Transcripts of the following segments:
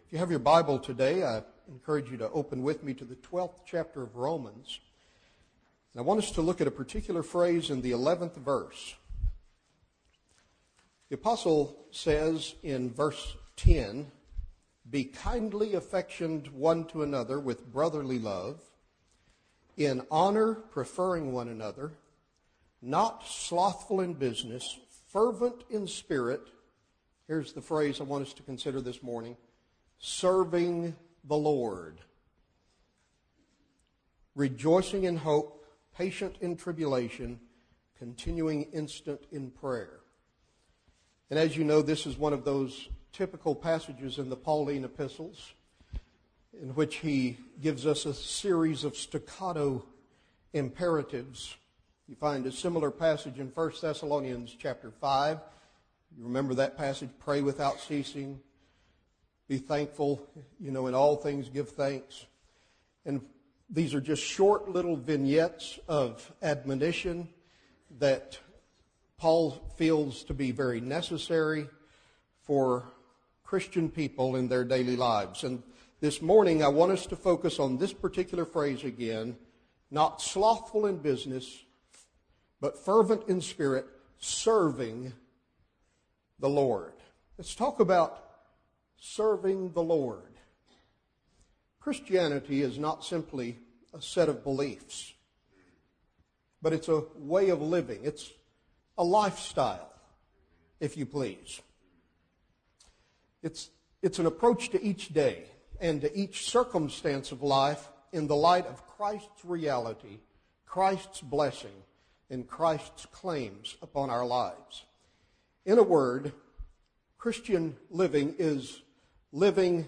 If you have your Bible today, I encourage you to open with me to the 12th chapter of Romans. And I want us to look at a particular phrase in the 11th verse. The apostle says in verse 10, "Be kindly affectioned one to another with brotherly love, in honor preferring one another, not slothful in business, fervent in spirit." Here's the phrase I want us to consider this morning: serving the Lord. Rejoicing in hope, patient in tribulation, continuing instant in prayer. And as you know, this is one of those typical passages in the Pauline epistles in which he gives us a series of staccato imperatives. You find a similar passage in 1 Thessalonians chapter 5. You remember that passage, pray without ceasing, be thankful, in all things give thanks. And these are just short little vignettes of admonition that Paul feels to be very necessary for Christian people in their daily lives. And this morning I want us to focus on this particular phrase again: not slothful in business, but fervent in spirit, serving the Lord. Let's talk about serving the Lord. Christianity is not simply a set of beliefs, but it's a way of living. It's a lifestyle, if you please. It's an approach to each day and to each circumstance of life in the light of Christ's reality, Christ's blessing, and Christ's claims upon our lives. In a word, Christian living is living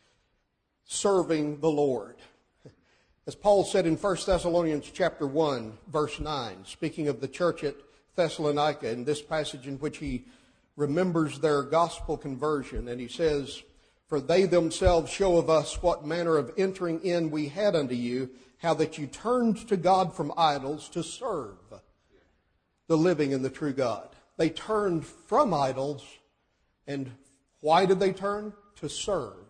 serving the Lord. As Paul said in 1 Thessalonians chapter 1, verse 9, speaking of the church at Thessalonica, in this passage in which he remembers their gospel conversion, and he says, "For they themselves show of us what manner of entering in we had unto you, how that you turned to God from idols to serve the living and the true God." They turned from idols, and why did they turn? To serve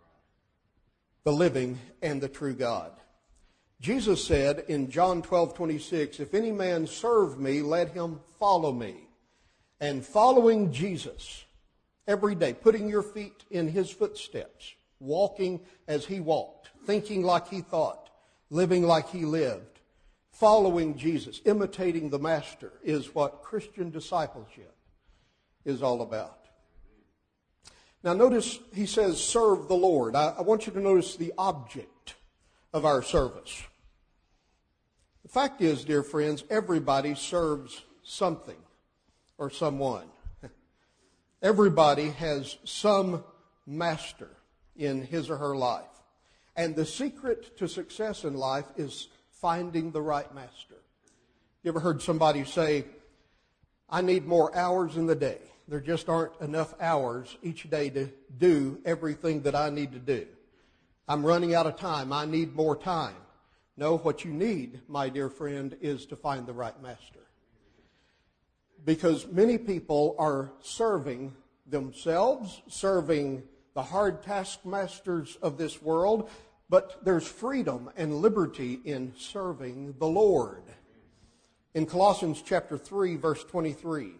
the living and the true God. Jesus said in John 12:26, "If any man serve me, let him follow me." And following Jesus every day, putting your feet in his footsteps, walking as he walked, thinking like he thought, living like he lived, following Jesus, imitating the Master, is what Christian discipleship is all about. Now notice he says, serve the Lord. I want you to notice the object of our service. The fact is, dear friends, everybody serves something or someone. Everybody has some master in his or her life. And the secret to success in life is finding the right master. You ever heard somebody say, "I need more hours in the day. There just aren't enough hours each day to do everything that I need to do. I'm running out of time. I need more time." No, what you need, my dear friend, is to find the right master. Because many people are serving themselves, serving the hard taskmasters of this world, but there's freedom and liberty in serving the Lord. In Colossians chapter 3, verse 23,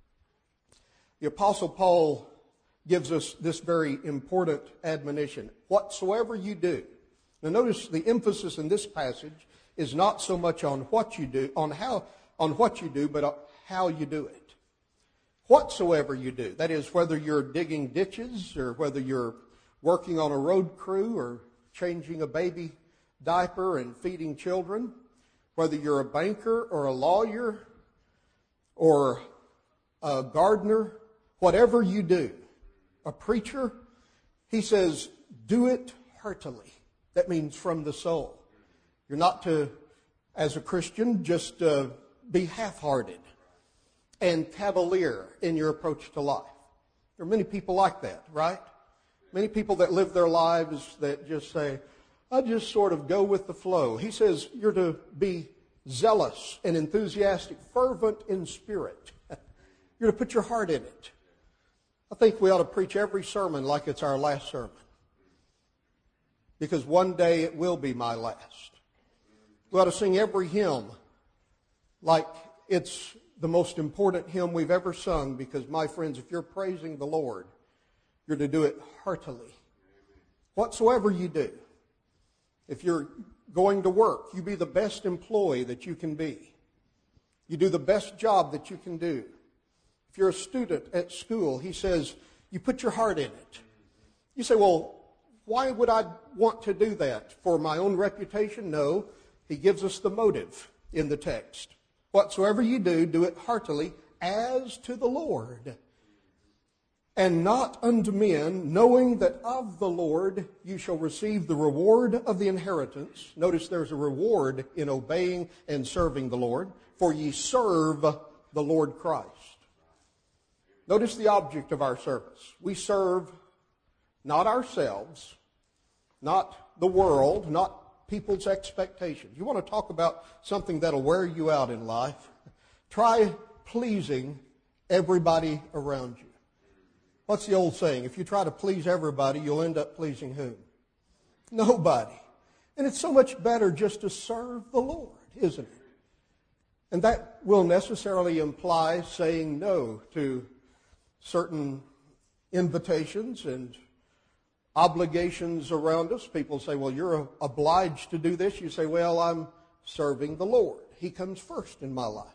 the Apostle Paul gives us this very important admonition: whatsoever you do. Now notice the emphasis in this passage is not so much on what you do, on what you do, but on how you do it. Whatsoever you do. That is, whether you're digging ditches or whether you're working on a road crew or changing a baby diaper and feeding children, whether you're a banker or a lawyer or a gardener, whatever you do, a preacher, he says, do it heartily. That means from the soul. You're not to, as a Christian, just be half-hearted and cavalier in your approach to life. There are many people like that, right? Many people that live their lives that just say, "I just sort of go with the flow." He says you're to be zealous and enthusiastic, fervent in spirit. You're to put your heart in it. I think we ought to preach every sermon like it's our last sermon. because one day it will be my last. We ought to sing every hymn like it's the most important hymn we've ever sung, because, my friends, if you're praising the Lord, you're to do it heartily. Whatsoever you do. If you're going to work, you be the best employee that you can be. You do the best job that you can do. If you're a student at school, he says, you put your heart in it. You say, well, why would I want to do that? For my own reputation? No. He gives us the motive in the text. Whatsoever you do, do it heartily as to the Lord, and not unto men, knowing that of the Lord you shall receive the reward of the inheritance. Notice there's a reward in obeying and serving the Lord, for ye serve the Lord Christ. Notice the object of our service. We serve not ourselves, not the world, not people's expectations. You want to talk about something that'll wear you out in life? Try pleasing everybody around you. What's the old saying? If you try to please everybody, you'll end up pleasing whom? Nobody. And it's so much better just to serve the Lord, isn't it? And that will necessarily imply saying no to certain invitations and obligations around us. People say, well, you're obliged to do this. You say, well, I'm serving the Lord. He comes first in my life.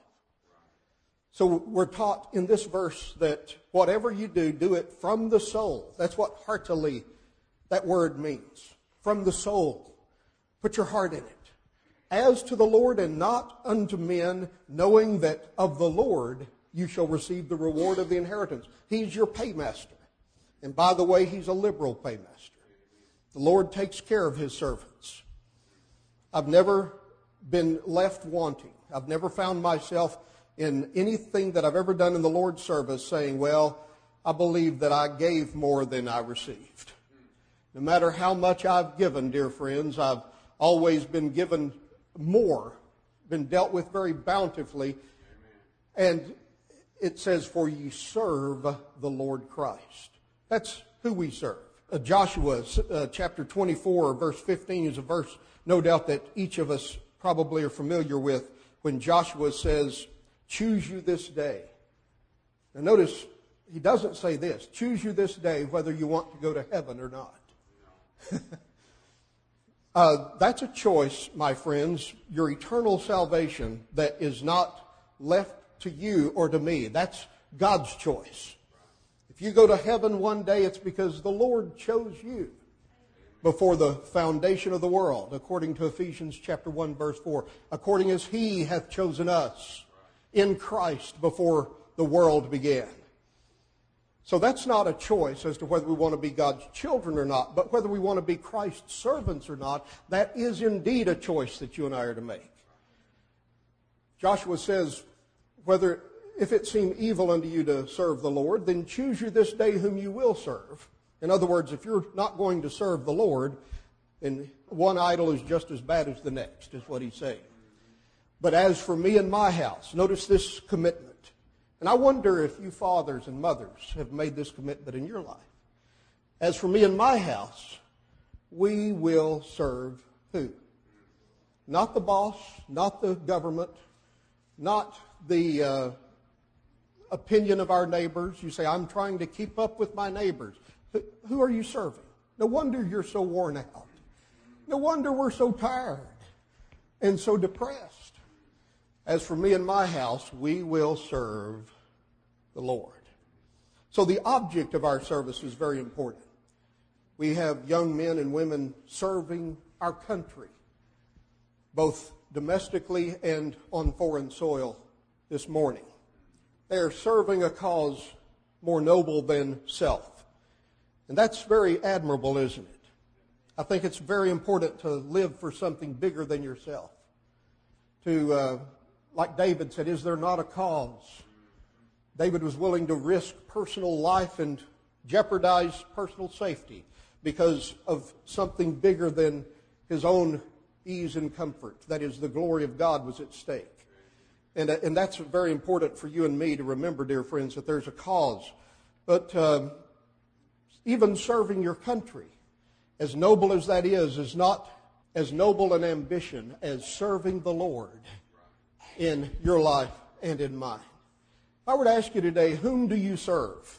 So we're taught in this verse that whatever you do, do it from the soul. That's what heartily, that word means. From the soul. Put your heart in it. As to the Lord and not unto men, knowing that of the Lord you shall receive the reward of the inheritance. He's your paymaster. And by the way, he's a liberal paymaster. The Lord takes care of his servants. I've never been left wanting. I've never found myself in anything that I've ever done in the Lord's service saying, well, I believe that I gave more than I received. No matter how much I've given, dear friends, I've always been given more, been dealt with very bountifully. And it says, for ye serve the Lord Christ. That's who we serve. Joshua chapter 24, verse 15 is a verse, no doubt, that each of us probably are familiar with, when Joshua says, choose you this day. Now notice, he doesn't say this, choose you this day whether you want to go to heaven or not. That's a choice, my friends, your eternal salvation that is not left to you or to me. That's God's choice. If you go to heaven one day, it's because the Lord chose you before the foundation of the world, according to Ephesians chapter 1, verse 4, according as he hath chosen us in Christ before the world began. So that's not a choice as to whether we want to be God's children or not, but whether we want to be Christ's servants or not. That is indeed a choice that you and I are to make. Joshua says, if it seem evil unto you to serve the Lord, then choose you this day whom you will serve. In other words, if you're not going to serve the Lord, then one idol is just as bad as the next, is what he's saying. But as for me and my house, notice this commitment. And I wonder if you fathers and mothers have made this commitment in your life. As for me and my house, we will serve who? Not the boss, not the government, not the opinion of our neighbors. You say, I'm trying to keep up with my neighbors. Who are you serving? No wonder you're so worn out. No wonder we're so tired and so depressed. As for me and my house, we will serve the Lord. So the object of our service is very important. We have young men and women serving our country, both domestically and on foreign soil this morning. They are serving a cause more noble than self. And that's very admirable, isn't it? I think it's very important to live for something bigger than yourself. Like David said, is there not a cause? David was willing to risk personal life and jeopardize personal safety because of something bigger than his own ease and comfort. That is, the glory of God was at stake. And that's very important for you and me to remember, dear friends, that there's a cause. But even serving your country as noble as that is not as noble an ambition as serving the Lord in your life and in mine. If I were to ask you today, whom do you serve?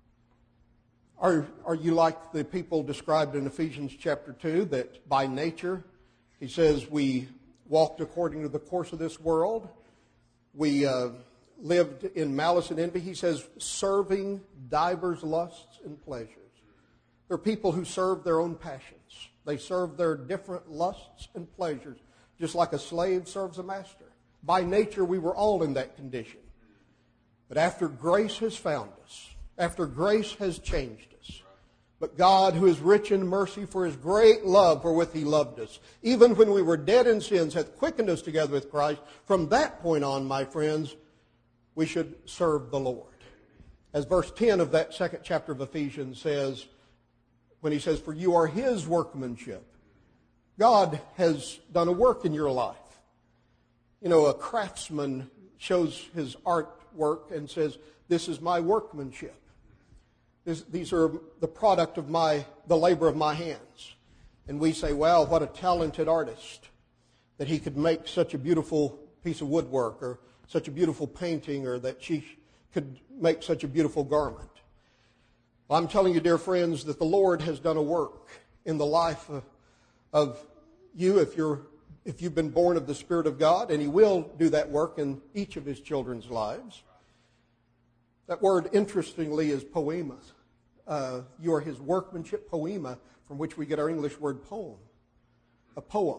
Are you like the people described in Ephesians chapter 2, that by nature, he says, we walked according to the course of this world. We lived in malice and envy. He says, serving divers lusts and pleasures. There are people who serve their own passions. They serve their different lusts and pleasures, just like a slave serves a master. By nature, we were all in that condition. But after grace has found us, after grace has changed us, but God, who is rich in mercy for his great love wherewith he loved us, even when we were dead in sins, hath quickened us together with Christ. From that point on, my friends, we should serve the Lord. As verse 10 of that second chapter of Ephesians says, when he says, for you are his workmanship. God has done a work in your life. You know, a craftsman shows his artwork and says, this is my workmanship. These are the product of the labor of my hands. And we say, wow, what a talented artist that he could make such a beautiful piece of woodwork or such a beautiful painting, or that she could make such a beautiful garment. Well, I'm telling you, dear friends, that the Lord has done a work in the life of you if you've been born of the Spirit of God, and he will do that work in each of his children's lives. That word, interestingly, is poema. You are his workmanship, poema, from which we get our English word poem. A poem.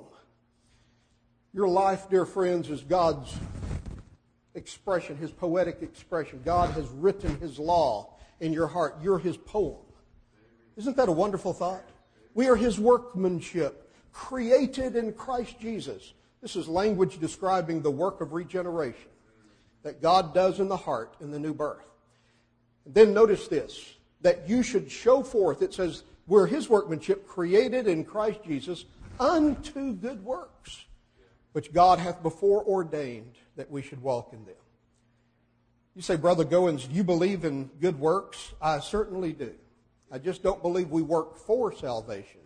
Your life, dear friends, is God's expression, his poetic expression. God has written his law in your heart. You're his poem. Isn't that a wonderful thought? We are his workmanship, created in Christ Jesus. This is language describing the work of regeneration that God does in the heart in the new birth. Then notice this, that you should show forth, it says, we're his workmanship, created in Christ Jesus unto good works, which God hath before ordained that we should walk in them. You say, Brother Goins, do you believe in good works? I certainly do. I just don't believe we work for salvation.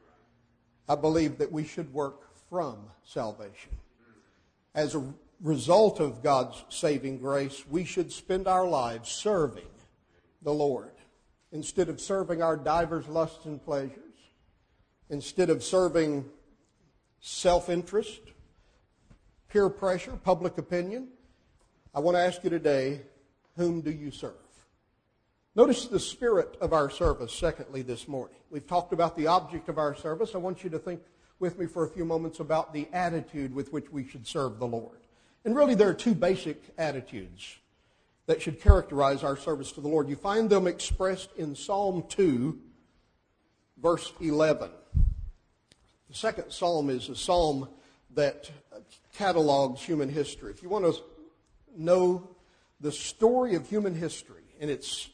I believe that we should work from salvation. As a result of God's saving grace, we should spend our lives serving the Lord. Instead of serving our divers lusts and pleasures, instead of serving self-interest, peer pressure, public opinion, I want to ask you today, whom do you serve? Notice the spirit of our service, secondly, this morning. We've talked about the object of our service. I want you to think with me for a few moments about the attitude with which we should serve the Lord. And really, there are two basic attitudes that should characterize our service to the Lord. You find them expressed in Psalm 2, verse 11. The second psalm is a psalm that catalogs human history. If you want to know the story of human history in its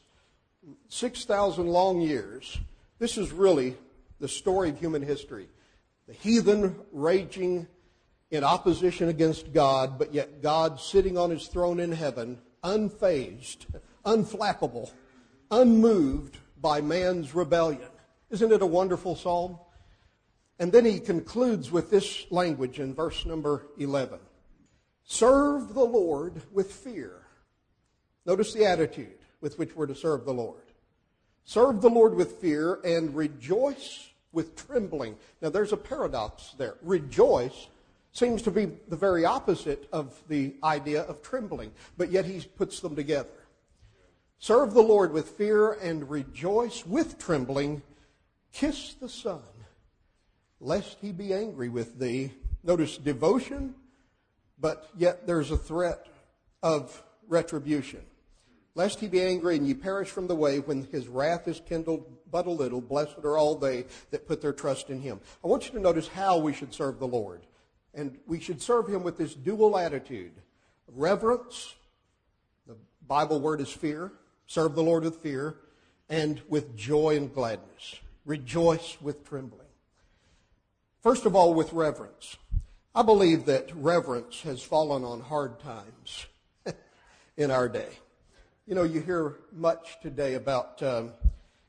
6,000 long years, this is really the story of human history. The heathen raging in opposition against God, but yet God sitting on his throne in heaven, unfazed, unflappable, unmoved by man's rebellion. Isn't it a wonderful psalm? And then he concludes with this language in verse number 11. Serve the Lord with fear. Notice the attitude with which we're to serve the Lord. Serve the Lord with fear and rejoice with trembling. Now there's a paradox there. Rejoice seems to be the very opposite of the idea of trembling, but yet he puts them together. Serve the Lord with fear and rejoice with trembling. Kiss the Son, lest he be angry with thee. Notice devotion, but yet there's a threat of retribution. Lest he be angry and ye perish from the way when his wrath is kindled but a little. Blessed are all they that put their trust in him. I want you to notice how we should serve the Lord. And we should serve him with this dual attitude. Reverence, the Bible word is fear. Serve the Lord with fear. And with joy and gladness. Rejoice with trembling. First of all, with reverence. I believe that reverence has fallen on hard times in our day. You know, you hear much today about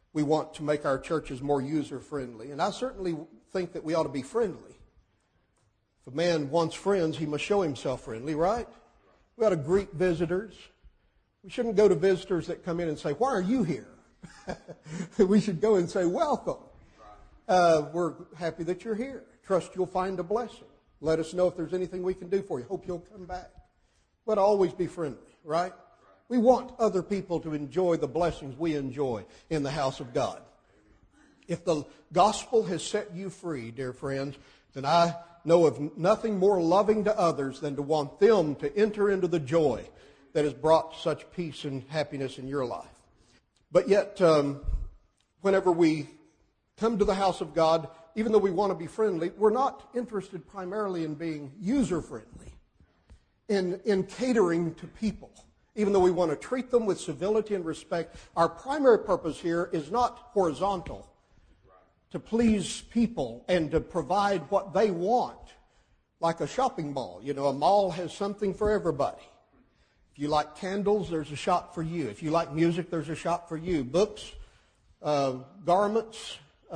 we want to make our churches more user-friendly. And I certainly think that we ought to be friendly. If a man wants friends, he must show himself friendly, right? We ought to greet visitors. We shouldn't go to visitors that come in and say, "Why are you here?" We should go and say, "Welcome. We're happy that you're here. Trust you'll find a blessing. Let us know if there's anything we can do for you. Hope you'll come back." But always be friendly, right? We want other people to enjoy the blessings we enjoy in the house of God. If the gospel has set you free, dear friends, then I know of nothing more loving to others than to want them to enter into the joy that has brought such peace and happiness in your life. But yet, whenever we come to the house of God, even though we want to be friendly, we're not interested primarily in being user-friendly, in catering to people. Even though we want to treat them with civility and respect, our primary purpose here is not horizontal, to please people and to provide what they want, like a shopping mall. You know, a mall has something for everybody. If you like candles, there's a shop for you. If you like music, there's a shop for you. Books, garments,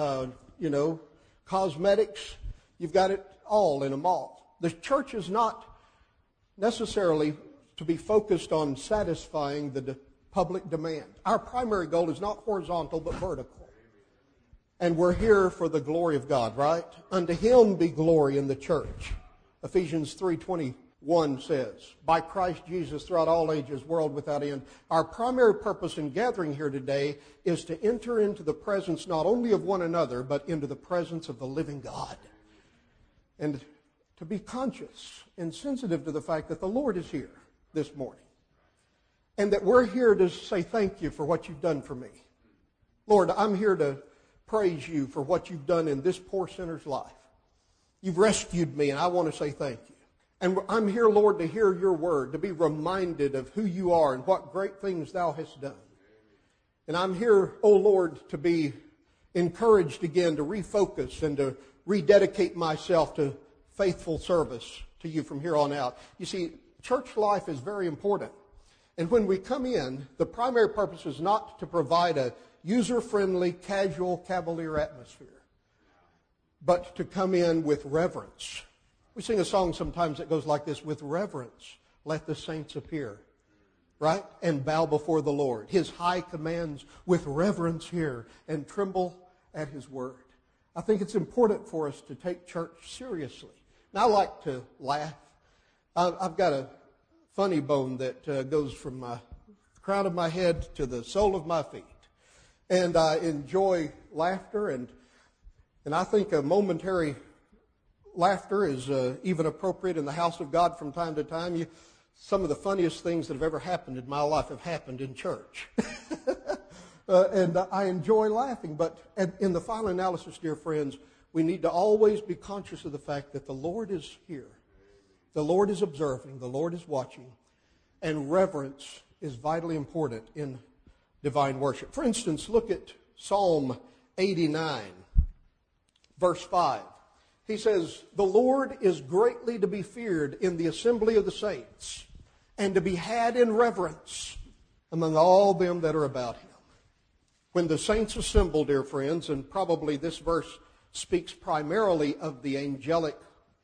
cosmetics, you've got it all in a mall. The church is not necessarily to be focused on satisfying the public demand. Our primary goal is not horizontal but vertical. And we're here for the glory of God, right? Unto him be glory in the church. Ephesians 3:21 says, "By Christ Jesus throughout all ages, world without end." Our primary purpose in gathering here today is to enter into the presence not only of one another, but into the presence of the living God. And to be conscious and sensitive to the fact that the Lord is here this morning. And that we're here to say thank you for what you've done for me. Lord, I'm here to praise you for what you've done in this poor sinner's life. You've rescued me, and I want to say thank you. And I'm here, Lord, to hear your word, to be reminded of who you are and what great things thou hast done. And I'm here, oh Lord, to be encouraged again, to refocus and to rededicate myself to faithful service to you from here on out. You see, church life is very important. And when we come in, the primary purpose is not to provide a user-friendly, casual, cavalier atmosphere, but to come in with reverence. We sing a song sometimes that goes like this: "With reverence, let the saints appear," right? "And bow before the Lord. His high commands with reverence hear, and tremble at his word." I think it's important for us to take church seriously. And I like to laugh. I've got a funny bone that goes from the crown of my head to the sole of my feet. And I enjoy laughter, and I think a momentary laughter is even appropriate in the house of God from time to time. Some of the funniest things that have ever happened in my life have happened in church. And I enjoy laughing. But in the final analysis, dear friends, we need to always be conscious of the fact that the Lord is here. The Lord is observing. The Lord is watching. And reverence is vitally important in divine worship. For instance, look at Psalm 89, verse 5. He says, "The Lord is greatly to be feared in the assembly of the saints, and to be had in reverence among all them that are about him." When the saints assemble, dear friends, and probably this verse speaks primarily of the angelic,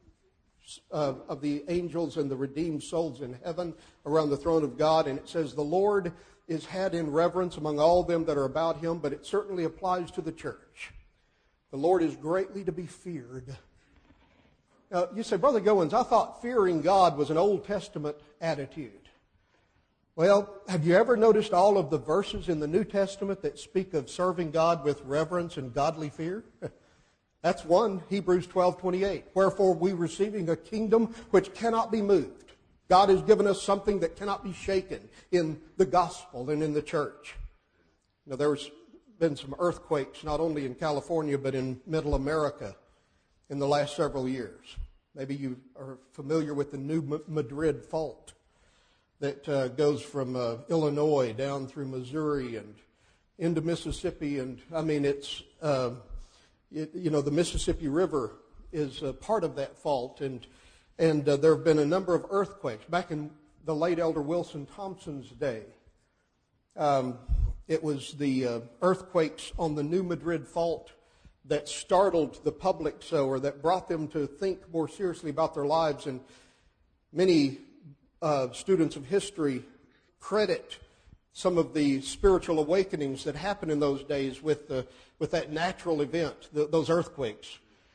of the angels and the redeemed souls in heaven around the throne of God, and it says the Lord is had in reverence among all them that are about him, but it certainly applies to the church. The Lord is greatly to be feared. Now, you say, "Brother Goins, I thought fearing God was an Old Testament attitude." Well, have you ever noticed all of the verses in the New Testament that speak of serving God with reverence and godly fear? That's one, Hebrews 12:28. "Wherefore we receiving a kingdom which cannot be moved." God has given us something that cannot be shaken in the gospel and in the church. Now, there's been some earthquakes, not only in California, but in Middle America in the last several years. Maybe you are familiar with the New Madrid Fault that goes from Illinois down through Missouri and into Mississippi. And I mean, it's, the Mississippi River is part of that fault. And there have been a number of earthquakes. Back in the late Elder Wilson Thompson's day, It was the earthquakes on the New Madrid Fault that startled the public so, or that brought them to think more seriously about their lives. And many students of history credit some of the spiritual awakenings that happened in those days with that natural event, those earthquakes.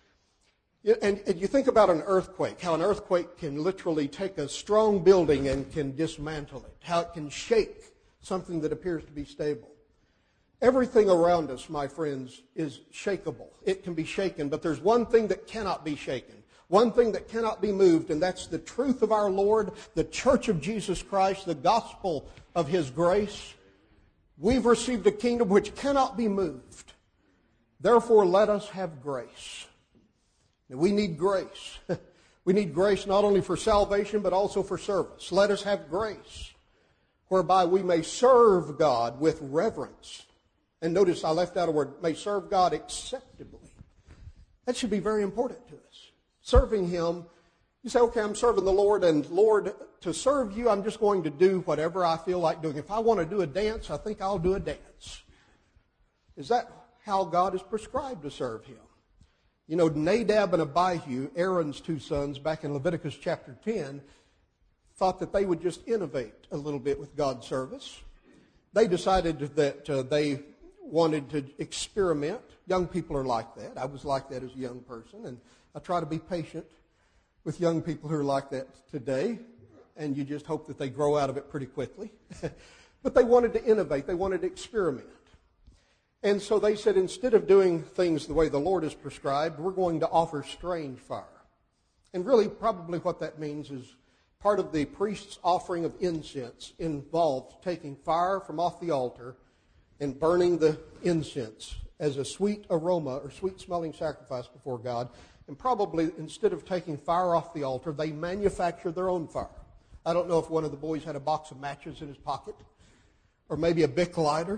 And you think about an earthquake, how an earthquake can literally take a strong building and can dismantle it, how it can shake something that appears to be stable. Everything around us, my friends, is shakeable. It can be shaken, but there's one thing that cannot be shaken, one thing that cannot be moved, and that's the truth of our Lord, the church of Jesus Christ, the gospel of His grace. We've received a kingdom which cannot be moved. Therefore, let us have grace. Now, we need grace. We need grace not only for salvation, but also for service. Let us have grace, whereby we may serve God with reverence. And notice I left out a word, may serve God acceptably. That should be very important to us. Serving Him, you say, okay, I'm serving the Lord, and Lord, to serve you, I'm just going to do whatever I feel like doing. If I want to do a dance, I think I'll do a dance. Is that how God has prescribed to serve Him? You know, Nadab and Abihu, Aaron's two sons, back in Leviticus chapter 10, thought that they would just innovate a little bit with God's service. They decided that they wanted to experiment. Young people are like that. I was like that as a young person, and I try to be patient with young people who are like that today, and you just hope that they grow out of it pretty quickly. But they wanted to innovate. They wanted to experiment. And so they said, instead of doing things the way the Lord has prescribed, we're going to offer strange fire. And really, probably what that means is part of the priest's offering of incense involved taking fire from off the altar and burning the incense as a sweet aroma or sweet-smelling sacrifice before God. And probably, instead of taking fire off the altar, they manufactured their own fire. I don't know if one of the boys had a box of matches in his pocket or maybe a Bic lighter.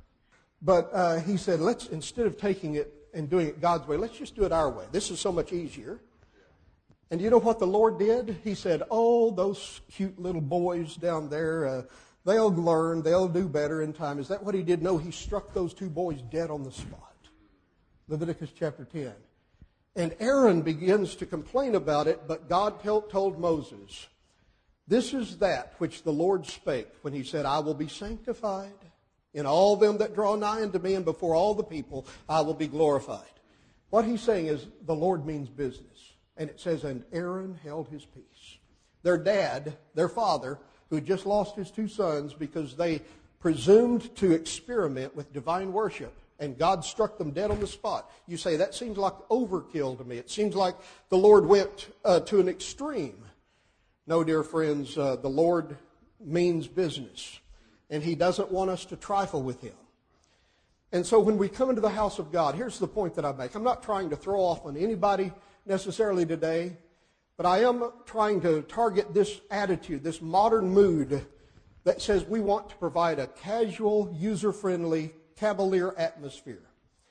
But he said, instead of taking it and doing it God's way, let's just do it our way. This is so much easier. And you know what the Lord did? He said, oh, those cute little boys down there, they'll learn, they'll do better in time. Is that what He did? No, He struck those two boys dead on the spot. Leviticus chapter 10. And Aaron begins to complain about it, but God told Moses, this is that which the Lord spake when He said, I will be sanctified. In all them that draw nigh unto me, and before all the people, I will be glorified. What He's saying is the Lord means business. And it says, and Aaron held his peace. Their dad, their father, who had just lost his two sons because they presumed to experiment with divine worship, and God struck them dead on the spot. You say, that seems like overkill to me. It seems like the Lord went to an extreme. No, dear friends, the Lord means business. And He doesn't want us to trifle with Him. And so when we come into the house of God, here's the point that I make. I'm not trying to throw off on anybody necessarily today, but I am trying to target this attitude, this modern mood that says we want to provide a casual, user-friendly, cavalier atmosphere.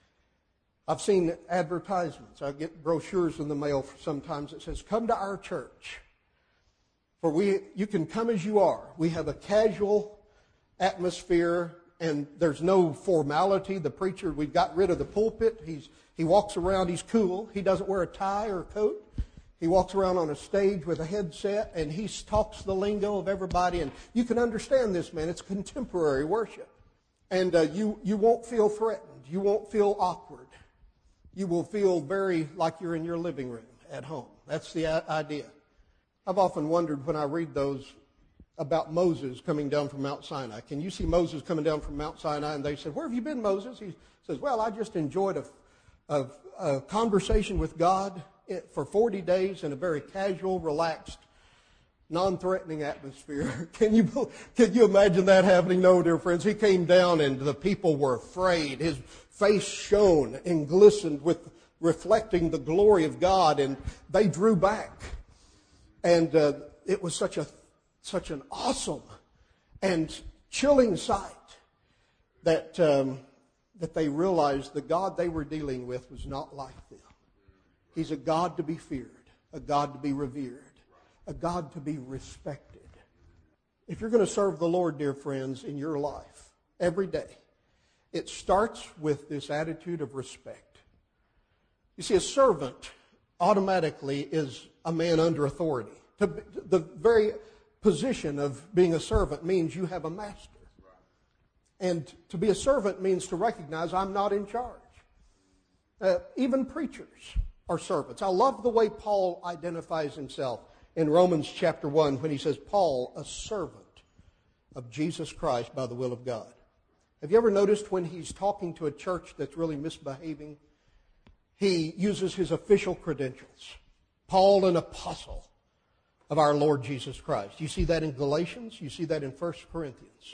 I've seen advertisements. I get brochures in the mail sometimes that says, come to our church. For you can come as you are. We have a casual atmosphere, and there's no formality. The preacher, we've got rid of the pulpit. He walks around, he's cool. He doesn't wear a tie or a coat. He walks around on a stage with a headset, and he talks the lingo of everybody. And you can understand this, man. It's contemporary worship. And you won't feel threatened. You won't feel awkward. You will feel very like you're in your living room at home. That's the idea. I've often wondered when I read those about Moses coming down from Mount Sinai. Can you see Moses coming down from Mount Sinai? And they said, where have you been, Moses? He says, well, I just enjoyed a conversation with God for 40 days in a very casual, relaxed, non-threatening atmosphere. Can you imagine that happening? No, dear friends. He came down and the people were afraid. His face shone and glistened with reflecting the glory of God, and they drew back. And it was such an awesome and chilling sight that they realized the God they were dealing with was not like them. He's a God to be feared, a God to be revered, a God to be respected. If you're going to serve the Lord, dear friends, in your life, every day, It starts with this attitude of respect. You see, a servant automatically is a man under authority. The very position of being a servant means you have a master. And to be a servant means to recognize I'm not in charge. Even preachers are servants. I love the way Paul identifies himself in Romans chapter 1 when he says, Paul, a servant of Jesus Christ by the will of God. Have you ever noticed when he's talking to a church that's really misbehaving, he uses his official credentials? Paul, an apostle of our Lord Jesus Christ. You see that in Galatians. You see that in 1 Corinthians.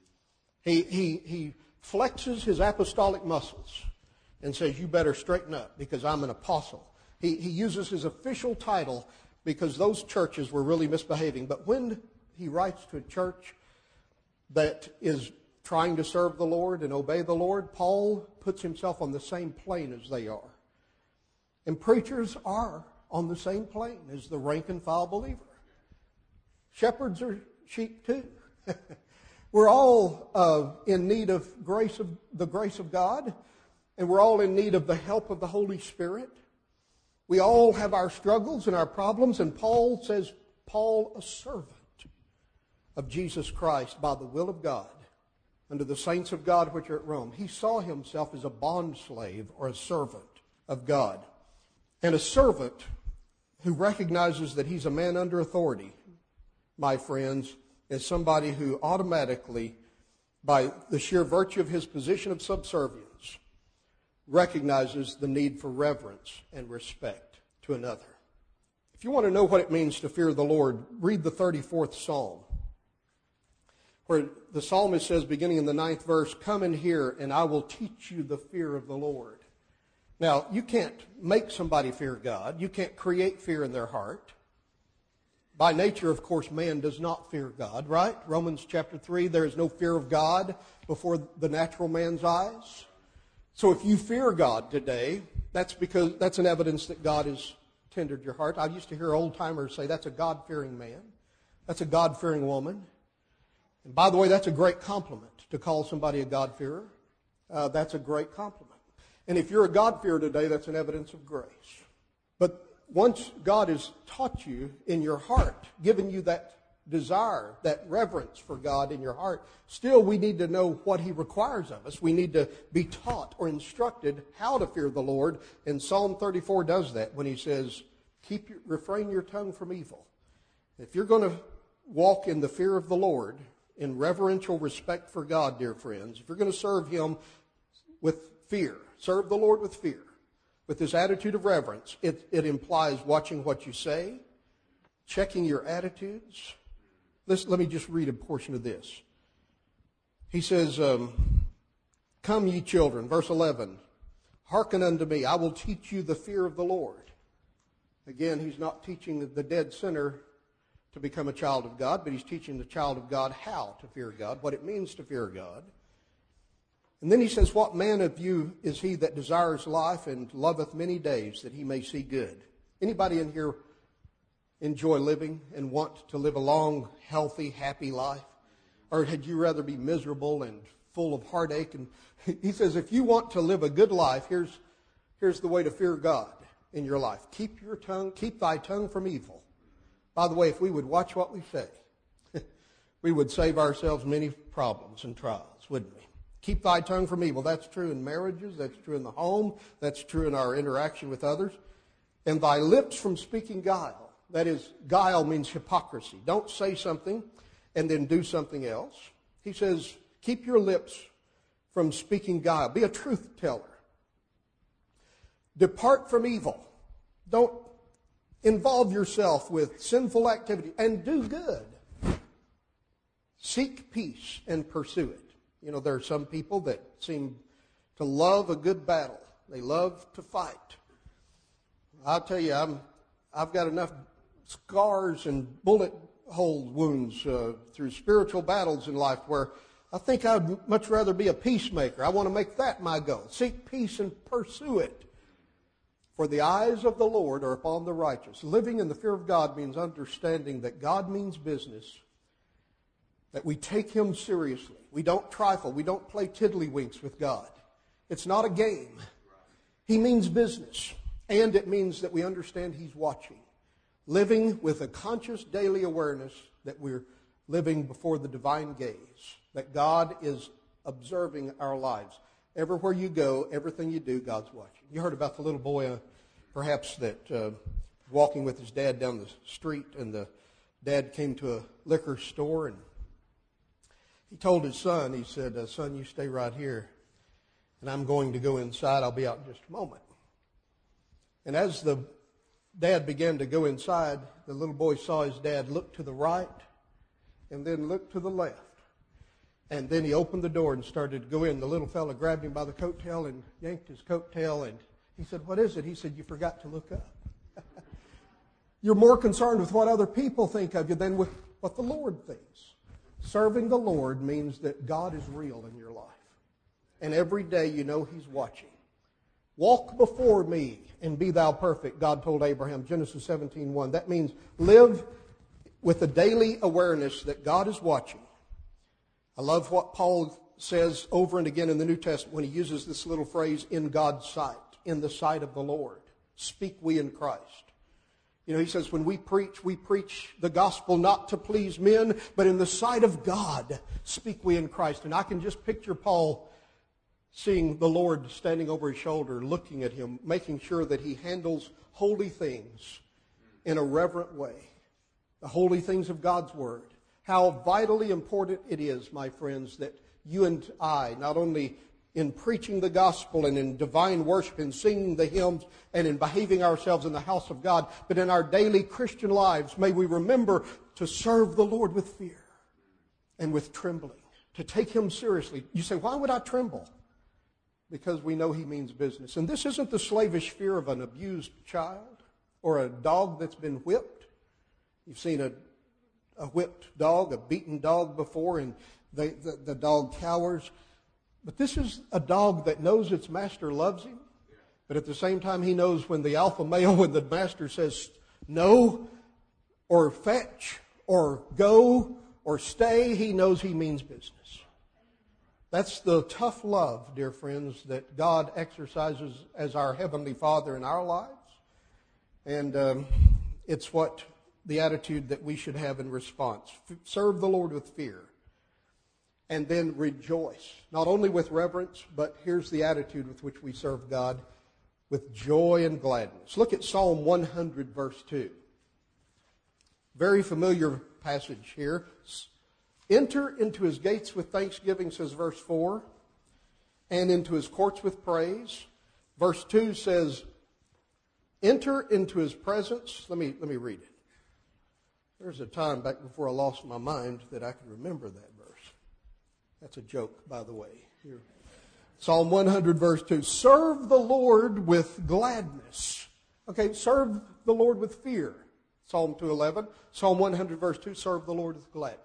He flexes his apostolic muscles and says, you better straighten up because I'm an apostle. He uses his official title because those churches were really misbehaving. But when he writes to a church that is trying to serve the Lord and obey the Lord, Paul puts himself on the same plane as they are. And preachers are on the same plane as the rank and file believer. Shepherds are sheep too. We're all in need of the grace of God, and we're all in need of the help of the Holy Spirit. We all have our struggles and our problems, and Paul says, Paul, a servant of Jesus Christ by the will of God, under the saints of God which are at Rome. He saw himself as a bondslave or a servant of God. And a servant who recognizes that he's a man under authority, my friends, is somebody who automatically, by the sheer virtue of his position of subservience, recognizes the need for reverence and respect to another. If you want to know what it means to fear the Lord, read the 34th Psalm, where the psalmist says, beginning in the 9th verse, come and hear, and I will teach you the fear of the Lord. Now, you can't make somebody fear God. You can't create fear in their heart. By nature, of course, man does not fear God, right? Romans chapter 3, there is no fear of God before the natural man's eyes. So if you fear God today, that's an evidence that God has tendered your heart. I used to hear old-timers say, that's a God-fearing man. That's a God-fearing woman. And by the way, that's a great compliment to call somebody a God-fearer. That's a great compliment. And if you're a God-fearer today, that's an evidence of grace. But once God has taught you in your heart, given you that desire, that reverence for God in your heart, still we need to know what He requires of us. We need to be taught or instructed how to fear the Lord. And Psalm 34 does that when he says, refrain your tongue from evil. If you're going to walk in the fear of the Lord, in reverential respect for God, dear friends, if you're going to serve Him with fear, serve the Lord with fear, with this attitude of reverence, it implies watching what you say, checking your attitudes. Let me just read a portion of this. He says, come ye children, verse 11, hearken unto me, I will teach you the fear of the Lord. Again, he's not teaching the dead sinner to become a child of God, but he's teaching the child of God how to fear God, what it means to fear God. And then he says, what man of you is he that desires life and loveth many days that he may see good? Anybody in here enjoy living and want to live a long, healthy, happy life? Or had you rather be miserable and full of heartache? And he says, if you want to live a good life, here's the way to fear God in your life. Keep thy tongue from evil. By the way, if we would watch what we say, we would save ourselves many problems and trials, wouldn't we? Keep thy tongue from evil. That's true in marriages. That's true in the home. That's true in our interaction with others. And thy lips from speaking guile. That is, guile means hypocrisy. Don't say something and then do something else. He says, keep your lips from speaking guile. Be a truth teller. Depart from evil. Don't involve yourself with sinful activity, and do good. Seek peace and pursue it. You know, there are some people that seem to love a good battle. They love to fight. I'll tell you, I've got enough scars and bullet hole wounds through spiritual battles in life where I think I'd much rather be a peacemaker. I want to make that my goal. Seek peace and pursue it. For the eyes of the Lord are upon the righteous. Living in the fear of God means understanding that God means business that we take Him seriously. We don't trifle. We don't play tiddlywinks with God. It's not a game. He means business. And it means that we understand He's watching. Living with a conscious daily awareness that we're living before the divine gaze. That God is observing our lives. Everywhere you go, everything you do, God's watching. You heard about the little boy, perhaps, that walking with his dad down the street, and the dad came to a liquor store, and he told his son, he said, son, you stay right here, and I'm going to go inside. I'll be out in just a moment. And as the dad began to go inside, the little boy saw his dad look to the right and then look to the left. And then he opened the door and started to go in. The little fella grabbed him by the coattail and yanked his coattail, and he said, what is it? He said, you forgot to look up. You're more concerned with what other people think of you than with what the Lord thinks. Serving the Lord means that God is real in your life. And every day you know He's watching. Walk before me and be thou perfect, God told Abraham, Genesis 17:1. That means live with a daily awareness that God is watching. I love what Paul says over and again in the New Testament when he uses this little phrase, in God's sight, in the sight of the Lord. Speak we in Christ. You know, he says when we preach the gospel not to please men, but in the sight of God, speak we in Christ. And I can just picture Paul seeing the Lord standing over his shoulder, looking at him, making sure that he handles holy things in a reverent way. The holy things of God's Word. How vitally important it is, my friends, that you and I, not only in preaching the gospel and in divine worship and singing the hymns and in behaving ourselves in the house of God, but in our daily Christian lives, may we remember to serve the Lord with fear and with trembling, to take Him seriously. You say, why would I tremble? Because we know He means business. And this isn't the slavish fear of an abused child or a dog that's been whipped. You've seen a whipped dog, a beaten dog before, and the dog cowers. But this is a dog that knows its master loves him, but at the same time he knows when the alpha male, when the master says no, or fetch, or go, or stay, he knows he means business. That's the tough love, dear friends, that God exercises as our Heavenly Father in our lives. And it's what the attitude that we should have in response. Serve the Lord with fear. And then rejoice. Not only with reverence, but here's the attitude with which we serve God, with joy and gladness. Look at Psalm 100, verse 2. Very familiar passage here. Enter into His gates with thanksgiving, says verse 4, and into His courts with praise. Verse 2 says, enter into His presence. Let me read it. There's a time back before I lost my mind that I could remember that verse. That's a joke, by the way. Here. Psalm 100, verse 2. Serve the Lord with gladness. Okay, serve the Lord with fear. Psalm 2:11. Psalm 100, verse 2. Serve the Lord with gladness.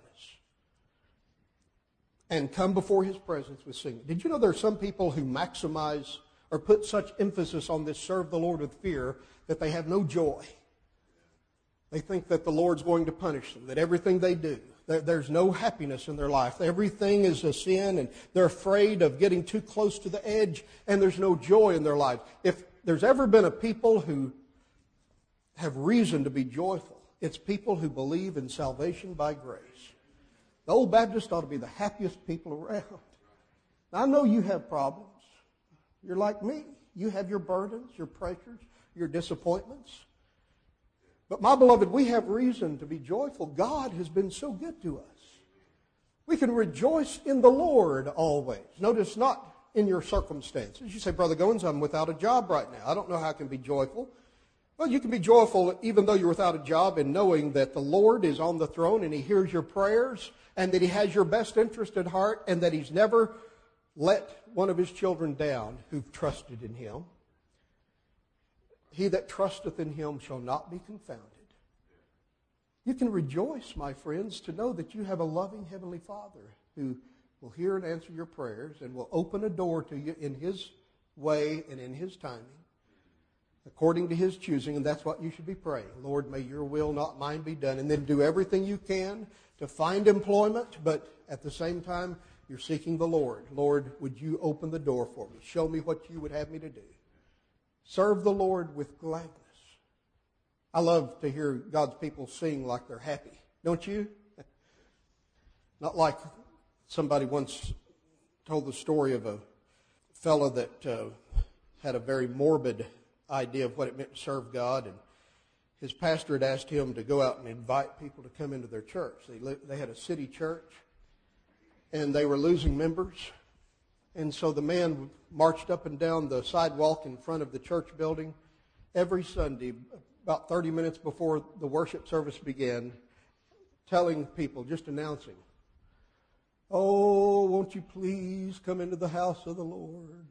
And come before His presence with singing. Did you know there are some people who maximize or put such emphasis on this serve the Lord with fear that they have no joy? They think that the Lord's going to punish them, that everything they do, there's no happiness in their life. Everything is a sin, and they're afraid of getting too close to the edge, and there's no joy in their lives. If there's ever been a people who have reason to be joyful, it's people who believe in salvation by grace. The old Baptists ought to be the happiest people around. Now, I know you have problems. You're like me. You have your burdens, your pressures, your disappointments. But my beloved, we have reason to be joyful. God has been so good to us. We can rejoice in the Lord always. Notice not in your circumstances. You say, Brother Goins, I'm without a job right now. I don't know how I can be joyful. Well, you can be joyful even though you're without a job in knowing that the Lord is on the throne and He hears your prayers and that He has your best interest at heart and that He's never let one of His children down who've trusted in Him. He that trusteth in Him shall not be confounded. You can rejoice, my friends, to know that you have a loving Heavenly Father who will hear and answer your prayers and will open a door to you in His way and in His timing. according to His choosing, and that's what you should be praying. Lord, may your will, not mine, be done. And then do everything you can to find employment, but at the same time, you're seeking the Lord. Lord, would you open the door for me? Show me what you would have me to do. Serve the Lord with gladness. I love to hear God's people sing like they're happy. Don't you? Not like somebody once told the story of a fellow that had a very morbid idea of what it meant to serve God, and his pastor had asked him to go out and invite people to come into their church. They had a city church, and they were losing members. And so the man marched up and down the sidewalk in front of the church building every Sunday, about 30 minutes before the worship service began, telling people, just announcing, "Oh, won't you please come into the house of the Lord?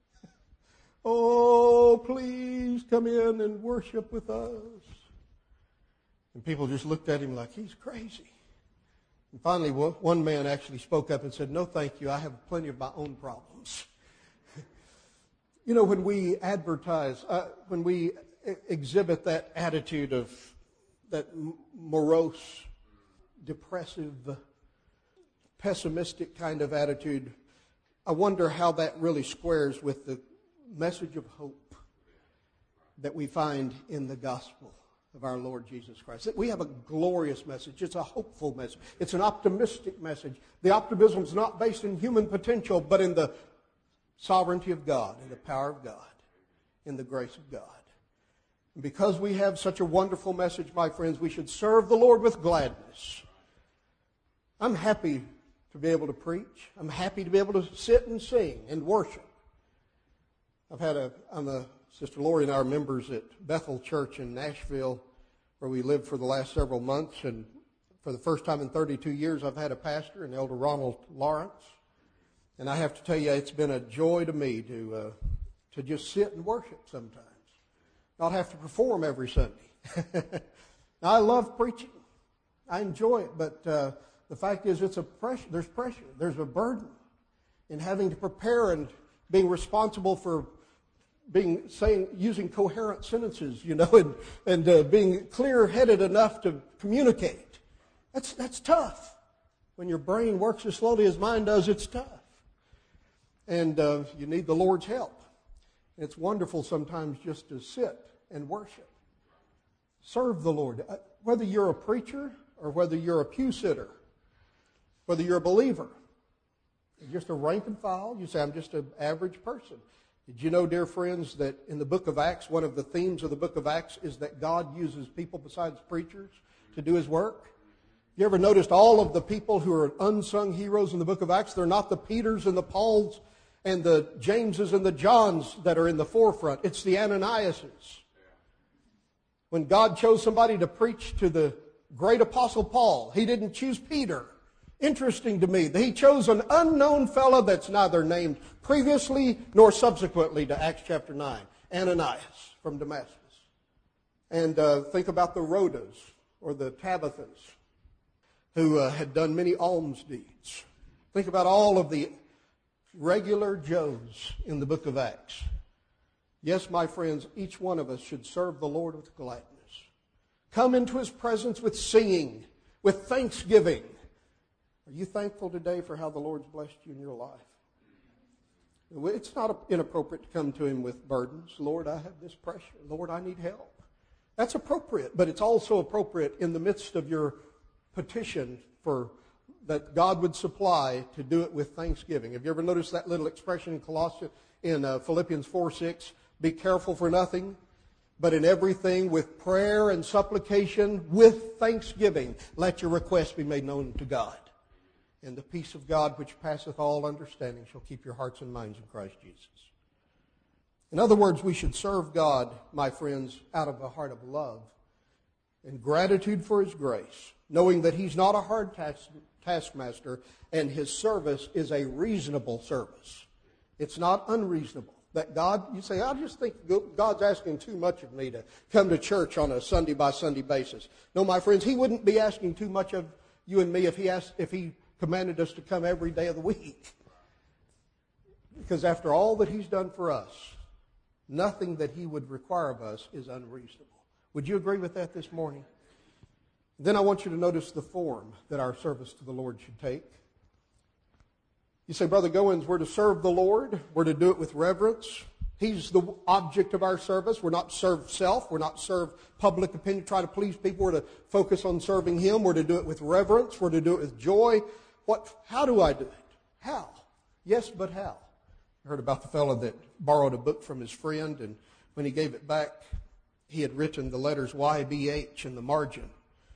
Oh, please come in and worship with us." And people just looked at him like he's crazy. And finally, one man actually spoke up and said, "No, thank you. I have plenty of my own problems." You know, when we advertise, when we exhibit that attitude of that morose, depressive, pessimistic kind of attitude, I wonder how that really squares with the message of hope that we find in the gospel of our Lord Jesus Christ. We have a glorious message. It's a hopeful message. It's an optimistic message. The optimism is not based in human potential, but in the sovereignty of God, in the power of God, in the grace of God. And because we have such a wonderful message, my friends, we should serve the Lord with gladness. I'm happy to be able to preach. I'm happy to be able to sit and sing and worship. Sister Lori and I are members at Bethel Church in Nashville, where we lived for the last several months. And for the first time in 32 years, I've had a pastor, an Elder Ronald Lawrence. And I have to tell you, it's been a joy to me to just sit and worship sometimes, not have to perform every Sunday. I love preaching. I enjoy it, but the fact is, there's pressure, there's a burden in having to prepare and being responsible for using coherent sentences, and being clear-headed enough to communicate. That's tough. When your brain works as slowly as mine does, it's tough. And you need the Lord's help. It's wonderful sometimes just to sit and worship. Serve the Lord. Whether you're a preacher or whether you're a pew sitter, whether you're a believer, just a rank and file, you say, "I'm just an average person." Did you know, dear friends, that in the book of Acts, one of the themes of the book of Acts is that God uses people besides preachers to do His work? You ever noticed all of the people who are unsung heroes in the book of Acts? They're not the Peters and the Pauls and the Jameses and the Johns that are in the forefront. It's the Ananiases. When God chose somebody to preach to the great apostle Paul, He didn't choose Peter. Interesting to me that He chose an unknown fellow that's neither named previously nor subsequently to Acts chapter 9, Ananias from Damascus. And think about the Rhodas or the Tabithas who had done many alms deeds. Think about all of the regular Joes in the book of Acts. Yes, my friends, each one of us should serve the Lord with gladness. Come into His presence with singing, with thanksgiving. Are you thankful today for how the Lord's blessed you in your life? It's not inappropriate to come to Him with burdens. "Lord, I have this pressure. Lord, I need help." That's appropriate, but it's also appropriate in the midst of your petition for that God would supply, to do it with thanksgiving. Have you ever noticed that little expression in Philippians 4:6? "Be careful for nothing, but in everything with prayer and supplication with thanksgiving, let your requests be made known to God. And the peace of God, which passeth all understanding, shall keep your hearts and minds in Christ Jesus." In other words, we should serve God, my friends, out of a heart of love and gratitude for His grace, knowing that He's not a hard taskmaster and His service is a reasonable service. It's not unreasonable. That God, you say, "I just think God's asking too much of me to come to church on a Sunday-by-Sunday basis." No, my friends, He wouldn't be asking too much of you and me if He commanded us to come every day of the week. Because after all that He's done for us, Nothing that he would require of us is unreasonable. Would you agree with that this morning? Then I want you to notice the form that our service to the Lord should take. You say, Brother Goins, we're to serve the Lord. We're to do it with reverence. He's the object of our service. We're not to serve self. We're not to serve public opinion, try to please people. We're to focus on serving Him. We're to do it with reverence. We're to do it with joy. How do I do it? How? Yes, but how? I heard about the fellow that borrowed a book from his friend, and when he gave it back, he had written the letters YBH in the margin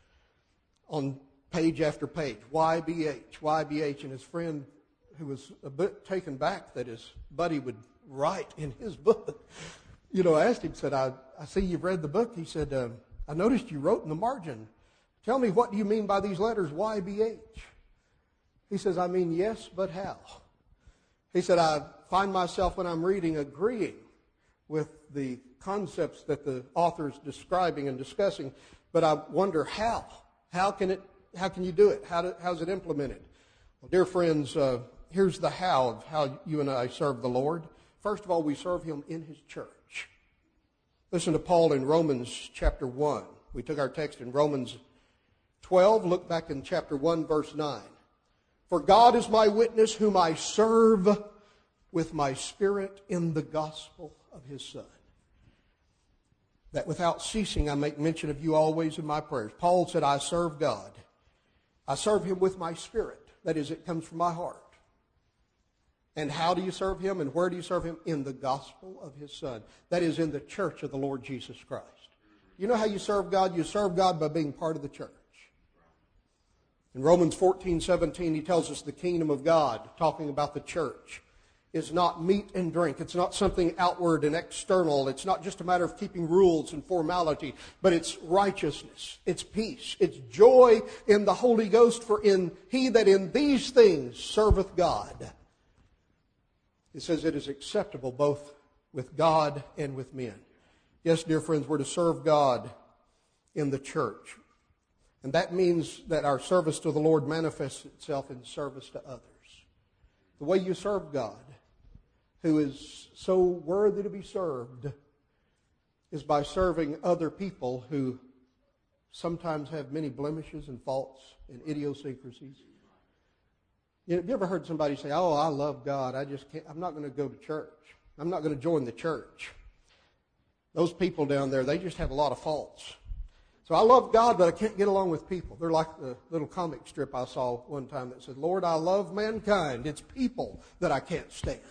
on page after page. YBH, YBH, and his friend, who was a bit taken back that his buddy would write in his book, asked him, said, I see you've read the book. He said, I noticed you wrote in the margin. Tell me, what do you mean by these letters, YBH? He says, I mean, yes, but how? He said, I find myself when I'm reading agreeing with the concepts that the author is describing and discussing, but I wonder how. How can you do it? How's it implemented? Well, dear friends, here's the how of how you and I serve the Lord. First of all, we serve Him in His church. Listen to Paul in Romans chapter 1. We took our text in Romans 12. Look back in chapter 1, verse 9. For God is my witness, whom I serve with my spirit in the gospel of His Son, that without ceasing I make mention of you always in my prayers. Paul said, I serve God. I serve Him with my spirit. That is, it comes from my heart. And how do you serve Him, and where do you serve Him? In the gospel of His Son. That is, in the church of the Lord Jesus Christ. You know how you serve God? You serve God by being part of the church. In Romans 14:17, he tells us the kingdom of God, talking about the church, is not meat and drink. It's not something outward and external. It's not just a matter of keeping rules and formality, but it's righteousness, it's peace, it's joy in the Holy Ghost, for in he that in these things serveth God. It says it is acceptable both with God and with men. Yes, dear friends, we're to serve God in the church. And that means that our service to the Lord manifests itself in service to others. The way you serve God, who is so worthy to be served, is by serving other people who sometimes have many blemishes and faults and idiosyncrasies. Have you ever heard somebody say, oh, I love God, I'm not going to go to church. I'm not going to join the church. Those people down there, they just have a lot of faults. So I love God, but I can't get along with people. They're like the little comic strip I saw one time that said, Lord, I love mankind. It's people that I can't stand.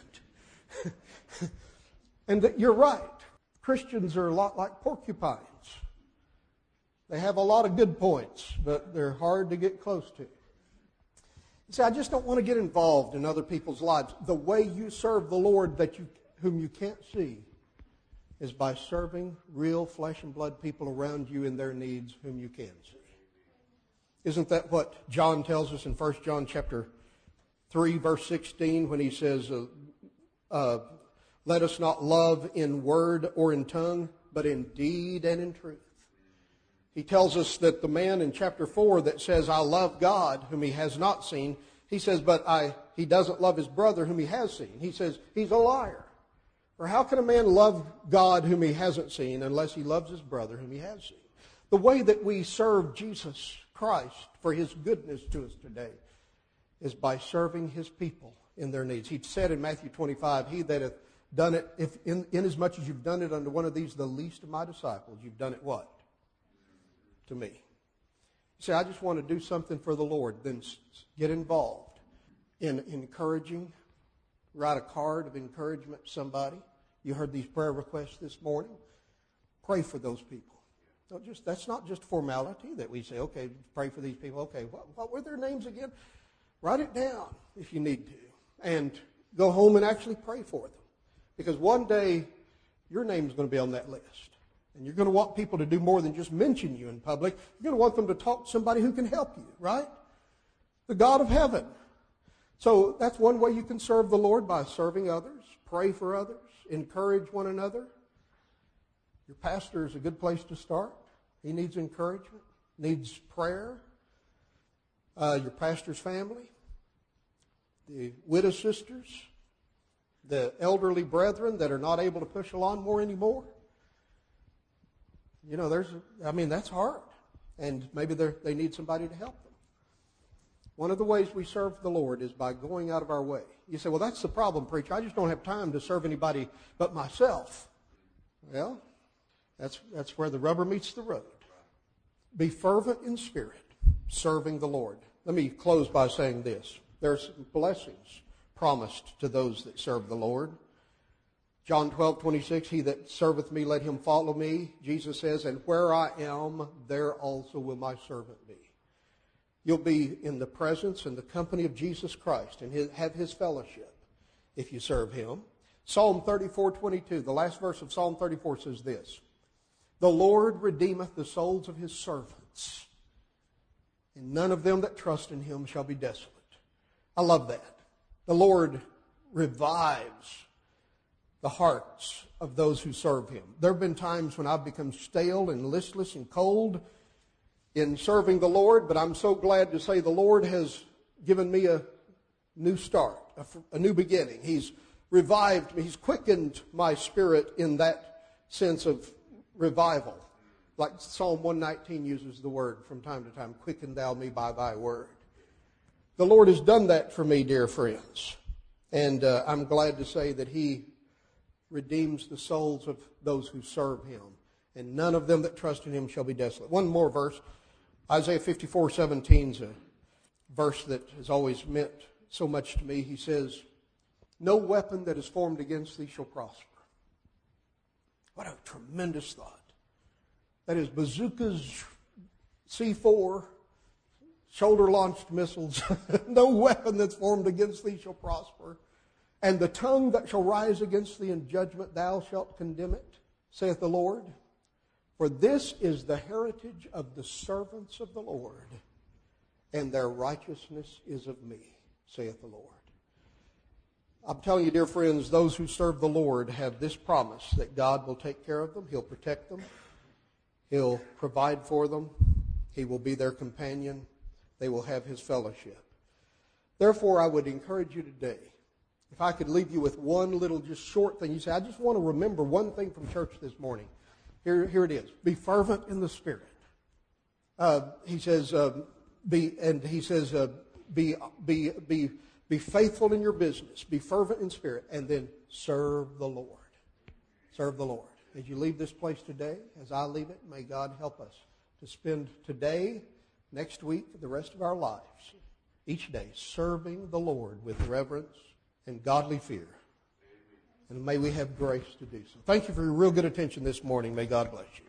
And you're right. Christians are a lot like porcupines. They have a lot of good points, but they're hard to get close to. You see, I just don't want to get involved in other people's lives. The way you serve the Lord whom you can't see is by serving real flesh and blood people around you in their needs whom you can see. Isn't that what John tells us in 1 John chapter 3, verse 16, when he says, let us not love in word or in tongue, but in deed and in truth. He tells us that the man in chapter 4 that says, I love God whom he has not seen, he says, but he doesn't love his brother whom he has seen. He says, he's a liar. Or how can a man love God whom he hasn't seen unless he loves his brother whom he has seen? The way that we serve Jesus Christ for His goodness to us today is by serving His people in their needs. He said in Matthew 25, he that hath done it, if inasmuch as you've done it unto one of these, the least of my disciples, you've done it what? To me. You say, I just want to do something for the Lord. Then get involved in encouraging. Write a card of encouragement to somebody. You heard these prayer requests this morning. Pray for those people. That's not just formality that we say, okay, pray for these people. Okay, what were their names again? Write it down if you need to. And go home and actually pray for them. Because one day, your name is going to be on that list. And you're going to want people to do more than just mention you in public. You're going to want them to talk to somebody who can help you, right? The God of heaven. So that's one way you can serve the Lord, by serving others, pray for others, encourage one another. Your pastor is a good place to start. He needs encouragement, needs prayer. Your pastor's family, the widow sisters, the elderly brethren that are not able to push a lawnmower anymore. You know, that's hard. And maybe they need somebody to help them. One of the ways we serve the Lord is by going out of our way. You say, well, that's the problem, preacher. I just don't have time to serve anybody but myself. Well, that's where the rubber meets the road. Be fervent in spirit, serving the Lord. Let me close by saying this. There are some blessings promised to those that serve the Lord. John 12:26, he that serveth me, let him follow me. Jesus says, and where I am, there also will my servant be. You'll be in the presence and the company of Jesus Christ and have his fellowship if you serve him. Psalm 34:22, the last verse of Psalm 34 says this, the Lord redeemeth the souls of his servants, and none of them that trust in him shall be desolate. I love that. The Lord revives the hearts of those who serve him. There have been times when I've become stale and listless and cold in serving the Lord, but I'm so glad to say the Lord has given me a new start, a new beginning. He's revived me. He's quickened my spirit in that sense of revival. Like Psalm 119 uses the word from time to time, quicken thou me by thy word. The Lord has done that for me, dear friends. And I'm glad to say that he redeems the souls of those who serve him. And none of them that trust in him shall be desolate. One more verse. Isaiah 54:17 is a verse that has always meant so much to me. He says, no weapon that is formed against thee shall prosper. What a tremendous thought. That is bazookas, C4, shoulder-launched missiles. No weapon that's formed against thee shall prosper. And the tongue that shall rise against thee in judgment, thou shalt condemn it, saith the Lord. For this is the heritage of the servants of the Lord, and their righteousness is of me, saith the Lord. I'm telling you, dear friends, those who serve the Lord have this promise that God will take care of them. He'll protect them. He'll provide for them. He will be their companion. They will have his fellowship. Therefore, I would encourage you today, if I could leave you with one little just short thing. You say, I just want to remember one thing from church this morning. Here it is. Be fervent in the Spirit. He says, be faithful in your business. Be fervent in spirit. And then serve the Lord. Serve the Lord. As you leave this place today, as I leave it, may God help us to spend today, next week, the rest of our lives, each day, serving the Lord with reverence and godly fear. And may we have grace to do so. Thank you for your real good attention this morning. May God bless you.